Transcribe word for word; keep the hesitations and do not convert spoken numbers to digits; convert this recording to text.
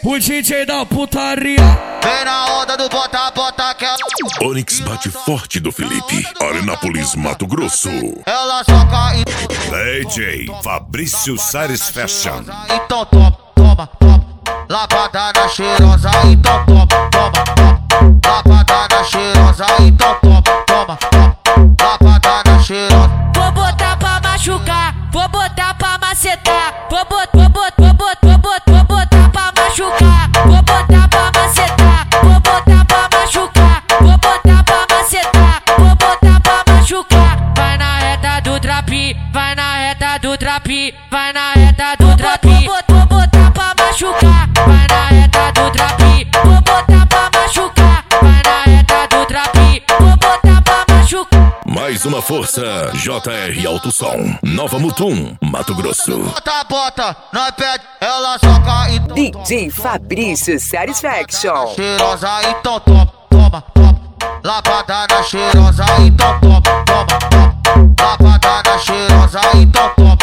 o D J da putaria. Vem na onda do bota, bota que ela... Onix bate forte do Felipe. Arenápolis, Mato Grosso. Ela soca e... D J Fabrício Sares Fashion. Então toma, toma, toma. Lapada cheirosa, então toma, toma, toma. Lapada cheirosa, então toma, toma, toma. Lapada cheirosa. Vou botar pra machucar, vou botar pra macetar. Vou botar, vou botar, vou botar, vou botar, vou botar pra machucar. Vou botar pra macetar, vou botar pra machucar. Vou botar pra macetar, vou botar pra machucar. Vai na reta do trapi, vai na reta do trapi, vai na reta do trapi. Vou botar pra machucar, vai na reta do trapi. Vou botar pra machucar, vai na reta do trapi. Vou botar pra machucar. Mais uma força, J R Alto Som, Nova Mutum, Mato Grosso. Bota, bota, nós pede, ela soca e... D J Fabrício Satisfaction. Cheirosa, então toma, toma, toma. Lapada cheirosa, então toma, toma, toma. Lapada cheirosa, então toma.